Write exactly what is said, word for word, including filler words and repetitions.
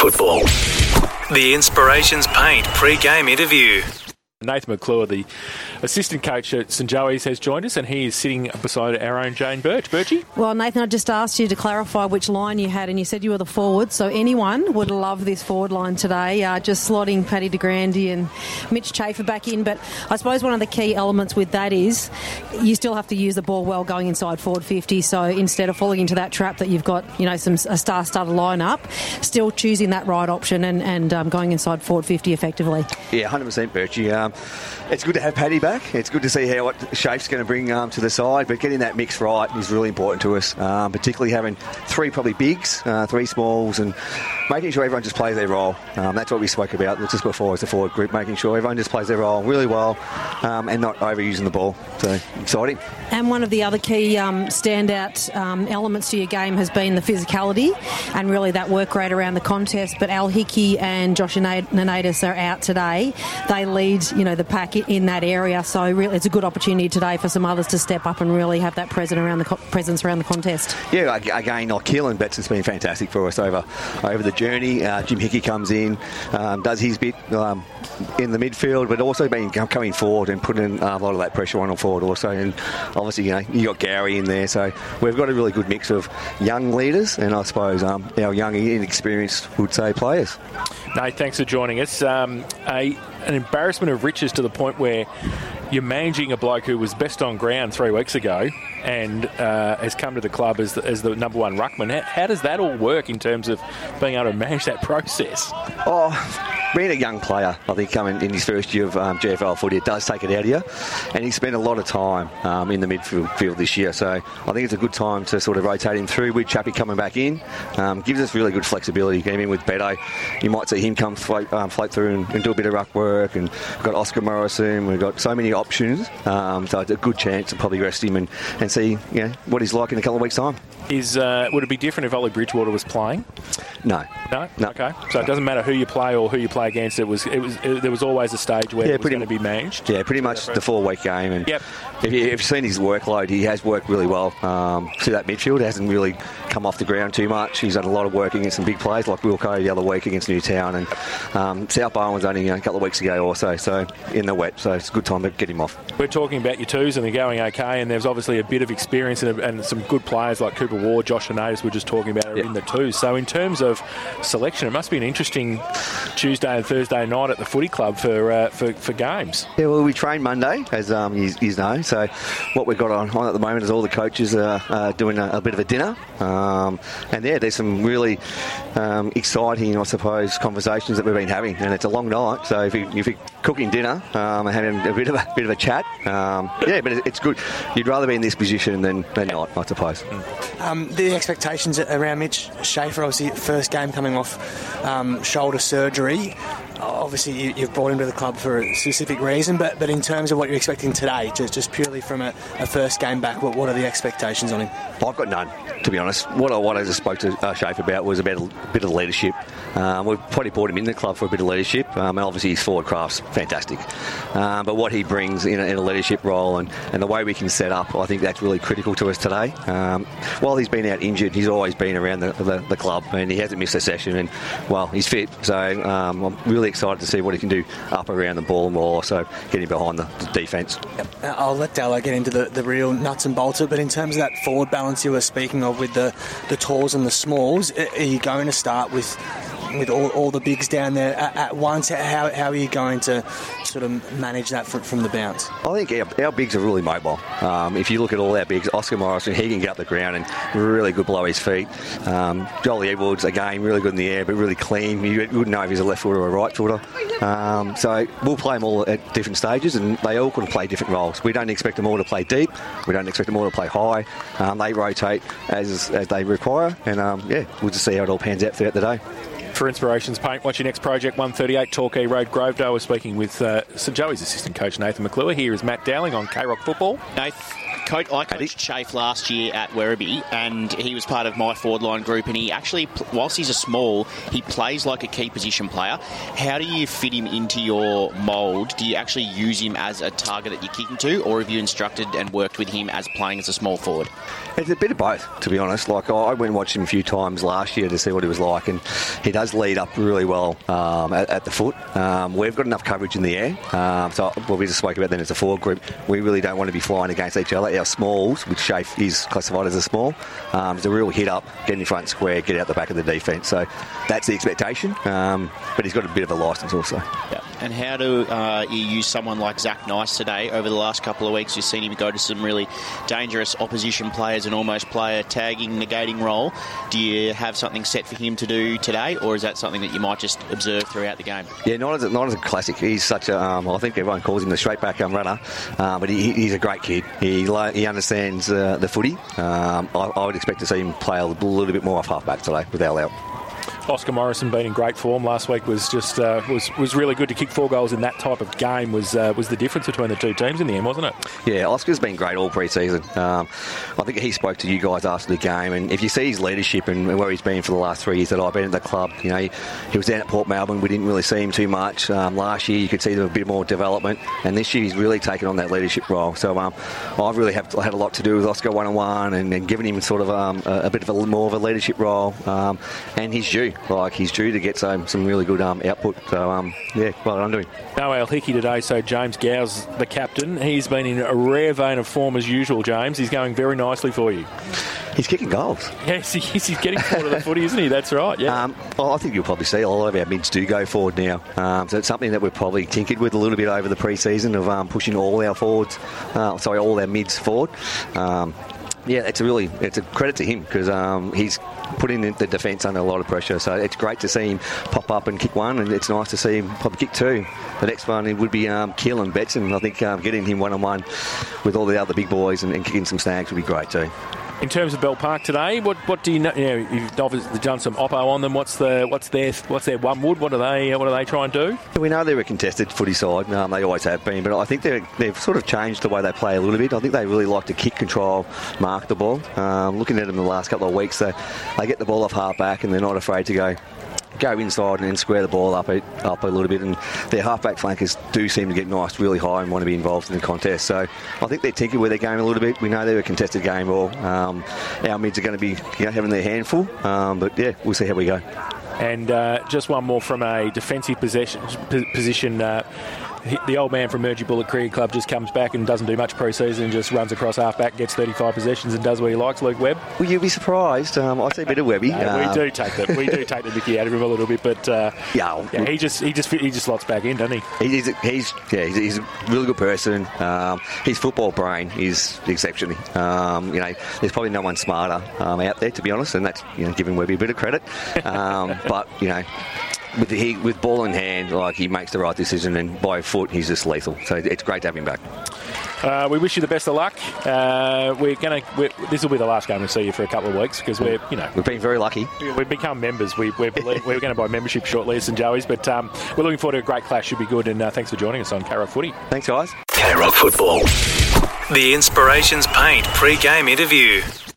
Football. The Inspirations Paint pre-game interview. Nathan McClure, the assistant coach at St Joey's, has joined us, and he is sitting beside our own Jane Birch. Birchie? Well, Nathan, I just asked you to clarify which line you had, and you said you were the forward, so anyone would love this forward line today, uh, just slotting Paddy de Grande and Mitch Chafer back in. But I suppose one of the key elements with that is you still have to use the ball well going inside forward fifty, so instead of falling into that trap that you've got, you know, some a star-studded line-up, still choosing that right option and, and um, going inside forward fifty effectively. Yeah, one hundred percent, Birchie. Um, it's good to have Paddy back. It's good to see how what Shape's going to bring um, to the side, but getting that mix right is really important to us, um, particularly having three probably bigs, uh, three smalls, and making sure everyone just plays their role. Um, that's what we spoke about just before as the forward group, making sure everyone just plays their role really well um, and not overusing the ball. So, exciting. And one of the other key um, standout um, elements to your game has been the physicality and really that work rate around the contest. But Al Hickey and Josh Nanaitis are out today. They lead, you know, the pack in that area, so really it's a good opportunity today for some others to step up and really have that presence around the co- presence around the contest. Yeah, again, like Keelan Betts has been fantastic for us over over the journey. Uh, Jim Hickey comes in, um, does his bit um, in the midfield, but also been coming forward and putting uh, a lot of that pressure on forward also. And obviously, you know, you got Gary in there, so we've got a really good mix of young leaders and I suppose um, our young, inexperienced, would say, players. Nate, thanks for joining us. Um, a an embarrassment of riches to the point where you're managing a bloke who was best on ground three weeks ago and uh, has come to the club as the, as the number one ruckman. How, how does that all work in terms of being able to manage that process? Oh, being a young player, I think coming in his first year of um, G F L footy, it does take it out of you. And he spent a lot of time um, in the midfield field this year. So I think it's a good time to sort of rotate him through with Chappie coming back in. Um, gives us really good flexibility. Game in with Beto. You might see him come float, um, float through and, and do a bit of ruck work. And we've got Oscar Morrison. We've got so many options. Um, so it's a good chance to probably rest him and, and see, you know, what he's like in a couple of weeks' time. Is uh, would it be different if Ollie Bridgewater was playing? No. No? No. Okay. So it doesn't matter who you play or who you play against. It was it was it, there was always a stage where yeah, it was going to be managed. Yeah, pretty much the four-week game. And yep. if, you, if you've seen his workload, he has worked really well um, through that midfield. He hasn't really come off the ground too much. He's done a lot of work against some big players like Wilco the other week against Newtown, and um, South Barwon was only you know, a couple of weeks ago also, so in the wet. So it's a good time to get him off. We're talking about your twos and they're going okay, and there's obviously a bit of experience and, and some good players like Cooper Ward, Josh Nanaitis we're just talking about yep. in the twos. So in terms of selection, it must be an interesting Tuesday and Thursday night at the footy club for uh, for, for games. Yeah, well, we train Monday, as um, you, you know. So what we've got on, on at the moment is all the coaches are uh, doing a, a bit of a dinner. Um, and yeah, there's some really um, exciting, I suppose, conversations that we've been having. And it's a long night, so if, you, if you're cooking dinner um, and having a bit of a bit of a chat, um, yeah, but it's good. You'd rather be in this position than, than not, I suppose. Um, the expectations around Mitch Chafer, obviously first game coming off um, shoulder surgery. Obviously, you, you've brought him to the club for a specific reason, but but in terms of what you're expecting today, just just purely from a, a first game back, what, what are the expectations on him? I've got none, to be honest. What I, what I just spoke to uh, Shafe about was about a bit of leadership. Um, we've probably brought him in the club for a bit of leadership, um, and obviously his forward craft's fantastic. Um, but what he brings in a, in a leadership role and, and the way we can set up, I think that's really critical to us today. Um, while he's been out injured, he's always been around the, the, the club, and he hasn't missed a session, and, well, he's fit. So um, I'm really excited to see what he can do up around the ball and while also getting behind the, the defence. Yep. I'll let Dallo get into the, the real nuts and bolts of it, but in terms of that forward balance you were speaking of with the, the talls and the smalls, are you going to start with with all, all the bigs down there at, at once? How, how are you going to sort of manage that from, from the bounce? I think our, our bigs are really mobile. Um, if you look at all our bigs, Oscar Morrison, he can get up the ground and really good below his feet. Um, Jolie Edwards, again, really good in the air, but really clean. You wouldn't know if he's a left footer or a right footer. Um, so we'll play them all at different stages, and they all can play different roles. We don't expect them all to play deep. We don't expect them all to play high. Um, they rotate as as they require, and um, yeah, we'll just see how it all pans out throughout the day. For Inspirations Paint, what's your next project? one thirty-eight Torquay Road, Grovedale. We're speaking with uh, St Joey's assistant coach Nathan McClure. Here is Matt Dowling on K-Rock Football. Nath, Coach, I coached Chafe last year at Werribee, and he was part of my forward line group, and he actually, whilst he's a small, he plays like a key position player. How do you fit him into your mould? Do you actually use him as a target that you're kicking to, or have you instructed and worked with him as playing as a small forward? It's a bit of both, to be honest. Like, I went and watched him a few times last year to see what he was like, and he does lead up really well um, at, at the foot. Um, we've got enough coverage in the air, um, so what we just spoke about then as a forward group, we really don't want to be flying against each other. Our smalls, which Chafe is classified as a small, um, is a real hit up, get in front square, get out the back of the defence. So that's the expectation, um, but he's got a bit of a licence also. Yeah. And how do uh, you use someone like Zach Nice today? Over the last couple of weeks, you've seen him go to some really dangerous opposition players and almost play a tagging, negating role. Do you have something set for him to do today, or is that something that you might just observe throughout the game? Yeah, not as a, not as a classic. He's such a, um, I think everyone calls him the straight back um, runner, uh, but he, he's a great kid. He he understands uh, the footy. Um, I, I would expect to see him play a little bit more off half back today with Al out. Oscar Morrison being in great form last week was just uh, was was really good. To kick four goals in that type of game was uh, was the difference between the two teams in the end, wasn't it? Yeah, Oscar's been great all pre-season. Um, I think he spoke to you guys after the game, and if you see his leadership and where he's been for the last three years that I've been at the club, you know, he, he was down at Port Melbourne. We didn't really see him too much. Um, last year you could see there a bit more development, and this year he's really taken on that leadership role. So um, I've really have, had a lot to do with Oscar one-on-one and, and giving him sort of um, a, a bit of a more of a leadership role, um, and he's due. Like, he's due to get some, some really good um, output. So, um, yeah, well done to him. No Al Hickey today, so James Gow's the captain. He's been in a rare vein of form as usual, James. He's going very nicely for you. He's kicking goals. Yes, he is. He's getting forward of the footy, isn't he? That's right, yeah. Um, well, I think you'll probably see a lot of our mids do go forward now. Um, so it's something that we've probably tinkered with a little bit over the pre-season of um, pushing all our forwards, uh, sorry, all our mids forward. Um, yeah, it's a really, it's a credit to him because um, he's putting the defence under a lot of pressure. So it's great to see him pop up and kick one, and it's nice to see him probably kick two. The next one it would be um, Keelan Betson. I think um, getting him one-on-one with all the other big boys and, and kicking some snags would be great too. In terms of Bell Park today, what what do you know? You know, you've obviously done some oppo on them. What's the what's their what's their one wood? What do they what do they try and do? We know they're a contested footy side. Um, they always have been, but I think they're, they've sort of changed the way they play a little bit. I think they really like to kick, control, mark the ball. Um, looking at them the last couple of weeks, they they get the ball off half back and they're not afraid to go. go inside and then square the ball up a, up a little bit, and their half-back flankers do seem to get nice really high and want to be involved in the contest. So I think they're tinkered with their game a little bit. We know they're a contested game ball. Um, our mids are going to be you know, having their handful, um, but yeah, we'll see how we go. And uh, just one more from a defensive possession, position. Uh, the old man from Mergy Bullock Cricket Club just comes back and doesn't do much pre-season, just runs across half-back, gets thirty-five possessions and does what he likes. Luke Webb. Will you be surprised? Um, I see a bit of Webby. No, um, we do take the we do take the mickey out of him a little bit, but uh, yeah, yeah, he just he just he just slots back in, doesn't he? He's he's yeah he's, he's a really good person. Um, his football brain is exceptional. Um, you know, there's probably no one smarter um, out there, to be honest, and that's you know giving Webby a bit of credit. Um, but you know. With, the, he, with ball in hand, like he makes the right decision, and by foot, he's just lethal. So it's great to have him back. Uh, we wish you the best of luck. Uh, we're gonna. We're, this will be the last game we see you for a couple of weeks because we're, you know, we've been very lucky. We've become members. We, we're we're going to buy membership shortly at Saint Joey's, but um, we're looking forward to a great clash. Should be good. And uh, thanks for joining us on K-Rock Footy. Thanks, guys. K-Rock Football. The Inspirations Paint pre-game interview.